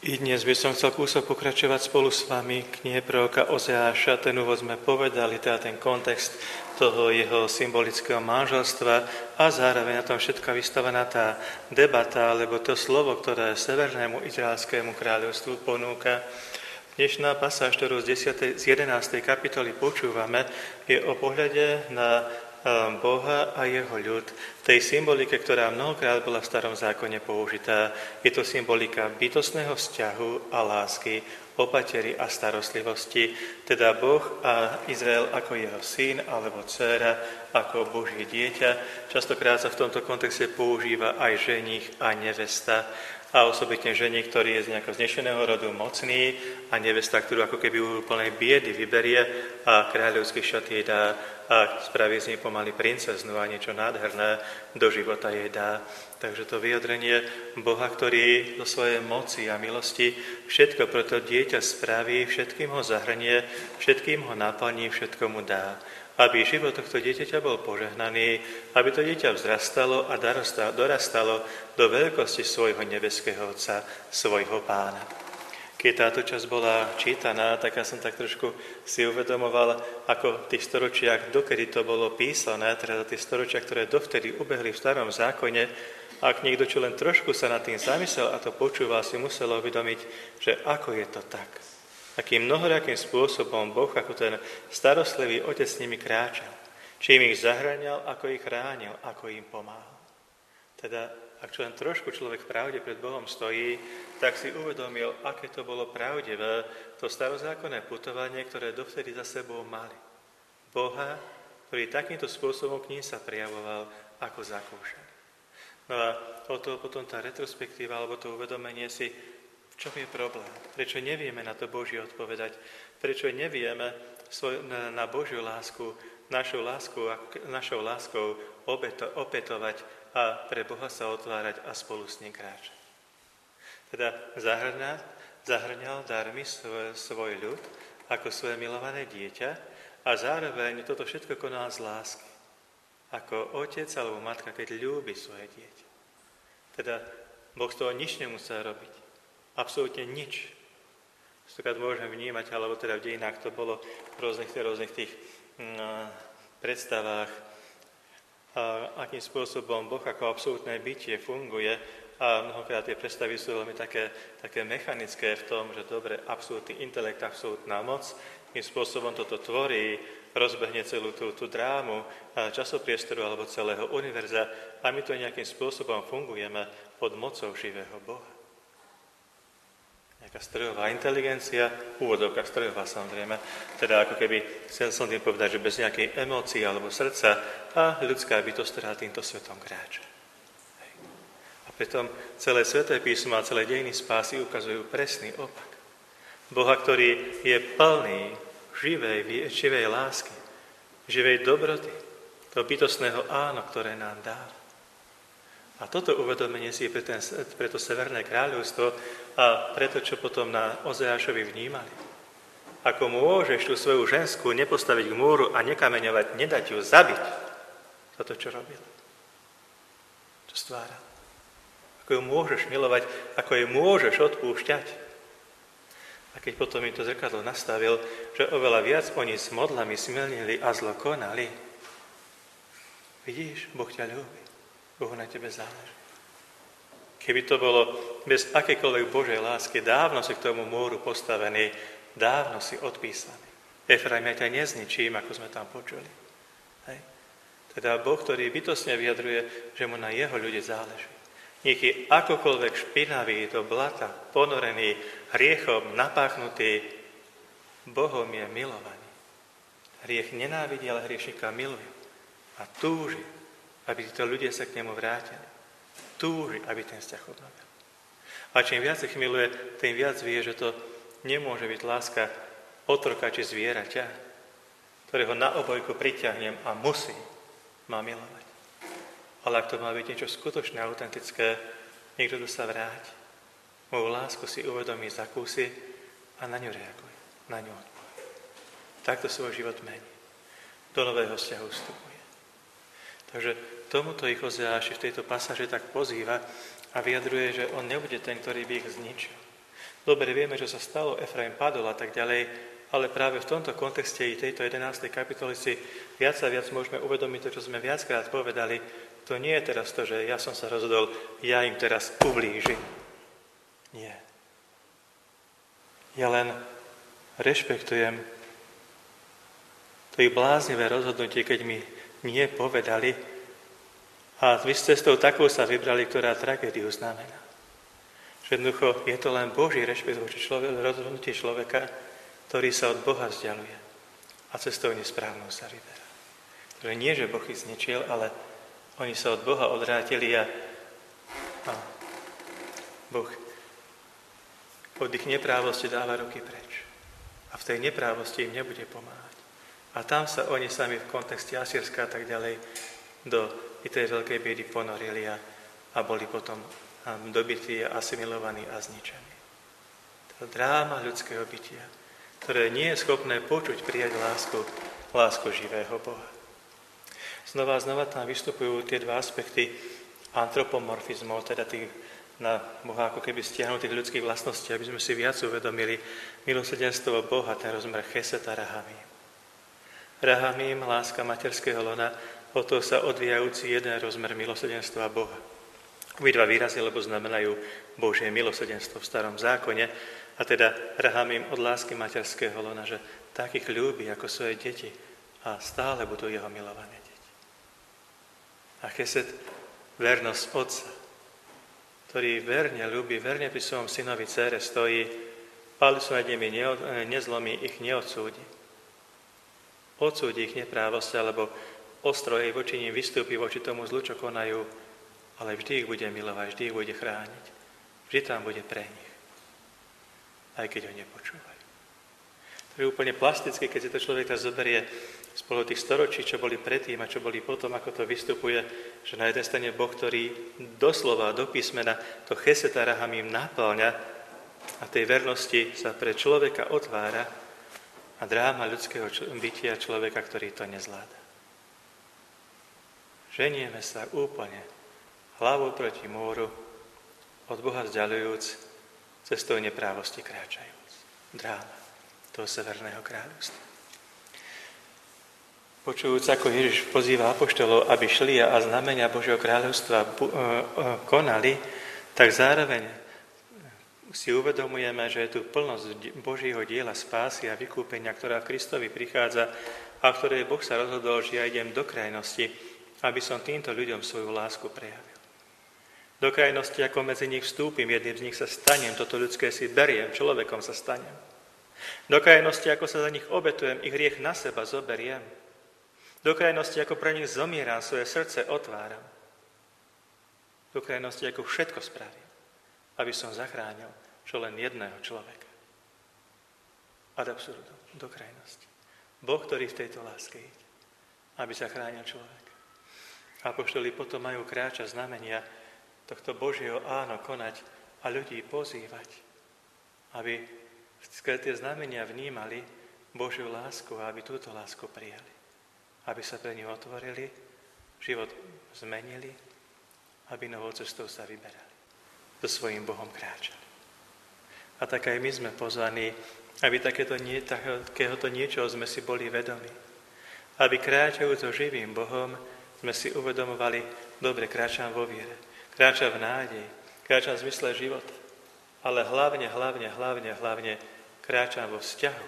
I dnes by som chcel kúsok pokračovať spolu s vami knihe proroka Ozeáša. Ten úvod sme povedali, teda ten kontext toho jeho symbolického manželstva a zároveň na tom všetko vystavená tá debata, alebo to slovo, ktoré severnému izraelskému kráľovstvu ponúka. Dnešná pasáž, ktorú z 11. kapitoly počúvame, je o pohľade na Boha a jeho ľud, tej symbolike, ktorá mnohokrát bola v starom zákone použitá. Je to symbolika bytostného vzťahu a lásky, opatery a starostlivosti, teda Boh a Izrael ako jeho syn alebo dcéra, ako Božie dieťa. Častokrát sa v tomto kontexte používa aj ženích a nevesta, a osobitne ženích, ktorý je z nejakého znešeného rodu mocný, a nevesta, ktorú ako keby úplnej biedy vyberie a kráľovský šat jej dá a spraví z nej pomaly princeznú a niečo nádherné do života jej dá. Takže to vyjadrenie Boha, ktorý do svojej moci a milosti všetko pre to dieťa spraví, všetkým ho zahrnie, všetkým ho naplní, všetko mu dá. Aby život tohto dieťaťa bol požehnaný, aby to dieťa vzrastalo a dorastalo do veľkosti svojho nebeského Otca, svojho Pána. Keď táto časť bola čítaná, tak ja som tak trošku si uvedomoval, ako v tých storočiach, dokedy to bolo písané, teda tie storočia, ktoré dovtedy ubehli v starom zákone, ak niekto čo len trošku sa nad tým zamyslel a to počúval, si musel uvedomiť, že ako je to tak. Akým mnohorakým spôsobom Boh, ako ten starostlivý otec s nimi kráčal. Čím ich zahŕňal, ako ich chránil, ako im pomáhal. Teda, ak čo len trošku človek v pravde pred Bohom stojí, tak si uvedomil, aké to bolo pravdivé, to starozákonné putovanie, ktoré dovtedy za sebou mali. Boha, ktorý takýmto spôsobom k ním sa prejavoval, ako zakúšali. No a o to potom tá retrospektíva, alebo to uvedomenie si, v čom je problém? Prečo nevieme na to Božie odpovedať? Prečo nevieme na Božiu lásku, našou láskou opätovať a pre Boha sa otvárať a spolu s ním kráčať? Teda zahrňal darmi svoj ľud ako svoje milované dieťa a zároveň toto všetko konal z lásky. Ako otec alebo matka, keď ľúbi svoje dieťa. Teda Boh z toho nič nemusel robiť. Absolútne nič. Stokrát môžeme vnímať, alebo teda v dejinách to bolo v rôznych tých predstavách, akým spôsobom Boh ako absolútne bytie funguje, a mnohokrát tie predstavy sú veľmi také mechanické v tom, že dobre, absolútny intelekt, absolútna moc, akým spôsobom toto tvorí, rozbehne celú tú drámu časopriestoru alebo celého univerza a my to nejakým spôsobom fungujeme pod mocou živého Boha. Nejaká strojová inteligencia, úvodovka strojová samozrejme, teda ako keby chcel som tým povedať, že bez nejakej emócie alebo srdca a ľudská bytosť, ktorá týmto svetom kráča. A pritom celé Sväté písmo a celé dejiny spásy ukazujú presný opak. Boha, ktorý je plný živej lásky, živej dobroty, toho bytostného áno, ktoré nám dá. A toto uvedomenie si je pre to Severné kráľovstvo a preto, čo potom na Ozeášovi vnímali. Ako môžeš tú svoju ženskú nepostaviť k múru a nekameňovať, nedať ju zabiť za to, čo robil. Čo stváral. Ako ju môžeš milovať, ako ju môžeš odpúšťať. A keď potom im to zrkadlo nastavil, že oveľa viac oni s modlami smilnili a zlo konali. Vidíš, Boh ťa ľúbi. Bohu na tebe záleží. Keby to bolo bez akékoľvek Božej lásky, dávno si k tomu múru postavený, dávno si odpísaný. Efraim, ja ťa nezničím, ako sme tam počuli. Hej. Teda Boh, ktorý bytostne vyjadruje, že mu na jeho ľude záleží. Nech je akokoľvek špinavý do blata, ponorený, hriechom napáchnutý, Bohom je milovaný. Hriech nenávidí, ale hriešnika miluje. A túži, aby títo ľudia sa k nemu vrátili. Túži, aby ten vzťah obnovil. A čím viac ich miluje, tým viac vie, že to nemôže byť láska otroka či zvieraťa, ktorého na obojku priťahnem a musí ma milovať. Ale ak to má byť niečo skutočné, autentické, niekto tu sa vráti. Moju lásku si uvedomí, zakúsi a na ňu reaguje, na ňu odpovie. Takto svoj život mení. Do nového vzťahu vstupuje. Takže tomuto ich Ozeáši v tejto pasáže tak pozýva a vyjadruje, že on nebude ten, ktorý by ich zničil. Dobre vieme, čo sa stalo, Efraim padol a tak ďalej, ale práve v tomto kontexte i tejto 11. kapitoly si viac a viac môžeme uvedomiť to, čo sme viackrát povedali. To nie je teraz to, že ja som sa rozhodol, ja im teraz ublížim. Nie. Ja len rešpektujem to ich bláznivé rozhodnutie, keď mi nie povedali a s cestou takou sa vybrali, ktorá tragédiu znamená. Že jednoducho je to len Boží rešpekt voči rozhodnutie človeka, ktorý sa od Boha vzdialuje a cestou nesprávnou sa vyberá. Takže nie, že Boh ich zničil, ale oni sa od Boha odvrátili a Boh od ich neprávosti dáva ruky preč. A v tej neprávosti im nebude pomáhať. A tam sa oni sami v kontexte Asýrska a tak ďalej do tej veľkej biedy ponorili a boli potom dobití, asimilovaní a zničení. To dráma ľudského bytia, ktoré nie je schopné počuť, prijať lásku živého Boha. Znova a znova tam vystupujú tie dva aspekty antropomorfizmov, teda tých na Boha ako keby stiahnutých ľudských vlastností, aby sme si viac uvedomili milosrdenstvo Boha, ten rozmer chesed a rahamím. Rahamím, láska materského lona, od toho sa odvíjajúci jeden rozmer milosrdenstva Boha. Obidva výrazy, lebo znamenajú Božie milosrdenstvo v starom zákone, a teda rahamím od lásky materského lona, že takých ľúbi ako svoje deti a stále budú jeho milované deti. A chesed, vernosť otca, ktorý verne ľúbi, verne pri svojom synovi dcére stojí, palicu nad nimi nezlomí, ich neodsúdi. Odsúdi ich neprávosť, alebo ostro jej voči nim vystúpi voči tomu zlu, čo konajú, ale vždy ich bude milovať, vždy ich bude chrániť. Vždy tam bude pre nich, aj keď ho nepočúvajú. To je úplne plastické, keď si to človek tak zoberie spolu tých storočí, čo boli predtým a čo boli potom, ako to vystupuje, že na jednej strane Boh, ktorý doslova do písmena to chesed a rahamím naplňa a tej vernosti sa pre človeka otvára a dráma ľudského bytia človeka, ktorý to nezvláda. Ženieme sa úplne hlavou proti múru, od Boha vzdialujúc, cestou neprávosti kráčajúc. Dráma toho severného kráľovstva. Počujúc, ako Ježiš pozýva apoštolov, aby šli a znamenia Božieho kráľovstva konali, tak zároveň si uvedomujeme, že je tu plnosť Božieho diela spásy a vykúpenia, ktorá v Kristovi prichádza a v ktorej Boh sa rozhodol, že ja idem do krajnosti, aby som týmto ľuďom svoju lásku prejavil. Do krajnosti, ako medzi nich vstúpim, jedným z nich sa stanem, toto ľudské si beriem, človekom sa stanem. Do krajnosti, ako sa za nich obetujem, ich hriech na seba zoberiem. Do krajnosti, ako pre nich zomieram, svoje srdce otváram. Do krajnosti, ako všetko spravím, aby som zachránil čo len jedného človeka. Ad absurdum, do krajnosti. Boh, ktorý v tejto láske ide, aby zachránil človeka. Apoštoli potom majú kráčať znamenia tohto Božieho áno konať a ľudí pozývať, aby skrze tie znamenia vnímali Božiu lásku a aby túto lásku prijali. Aby sa pre ňu otvorili, život zmenili, aby novou cestou sa vyberali. So svojím Bohom kráčali. A tak aj my sme pozvaní, aby takéhoto niečoho sme si boli vedomi. Aby kráčajúc so živým Bohom sme si uvedomovali, dobre, kráčam vo viere, kráčam v nádeji, kráčam v zmysle života, ale hlavne kráčam vo vzťahu.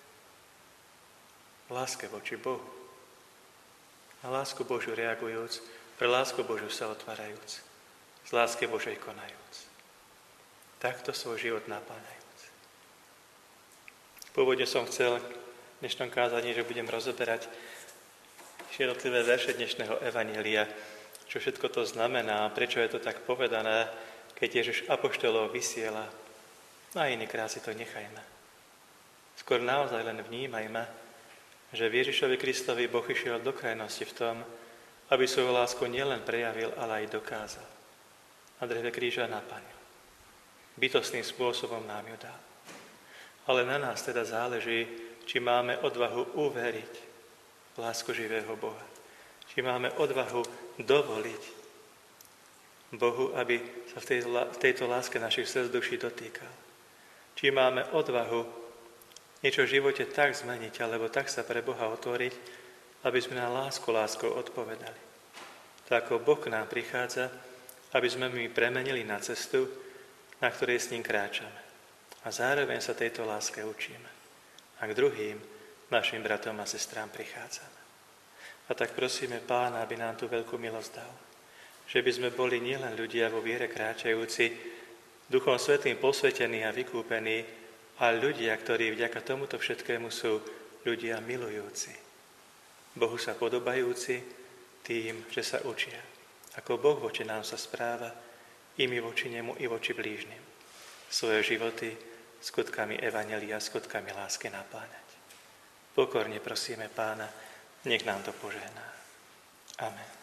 V láske voči Bohu. Na lásku Božiu reagujúc, pre lásku Božiu sa otvárajúc, z láske Božej konajúc. Takto svoj život napáľajúc. Pôvodne som chcel v dnešnom kázaní, že budem rozoberať jednotlivé verše dnešného evanjelia, čo všetko to znamená a prečo je to tak povedané, keď Ježiš apoštolov vysiela. A inýkrát si to nechajme. Skôr naozaj len vnímajme, že v Ježišovi Kristovi Boh išiel do krajnosti v tom, aby svoju lásku nielen prejavil, ale aj dokázal. A dreve kríža naplnil. Bytostným spôsobom nám ju dal. Ale na nás teda záleží, či máme odvahu uveriť v lásku živého Boha. Či máme odvahu dovoliť Bohu, aby sa v tejto láske našich srdc duší dotýkal. či máme odvahu niečo v živote tak zmeniť, alebo tak sa pre Boha otvoriť, aby sme na láskou odpovedali. Tak ako Boh k nám prichádza, aby sme my premenili na cestu, na ktorej s ním kráčame. A zároveň sa tejto láske učíme. A k druhým, našim bratom a sestrám prichádzame. A tak prosíme Pána, aby nám tú veľkú milosť dal. Že by sme boli nielen ľudia vo viere kráčajúci, Duchom Svätým posvetení a vykúpení, ale ľudia, ktorí vďaka tomuto všetkému sú ľudia milujúci. Bohu sa podobajúci tým, že sa učia. Ako Boh voči nám sa správa, i my voči nemu, i voči blížnym. Svoje životy skutkami evanjelia, skutkami lásky napáňať. Pokorne prosíme Pána, nech nám to požehná. Amen.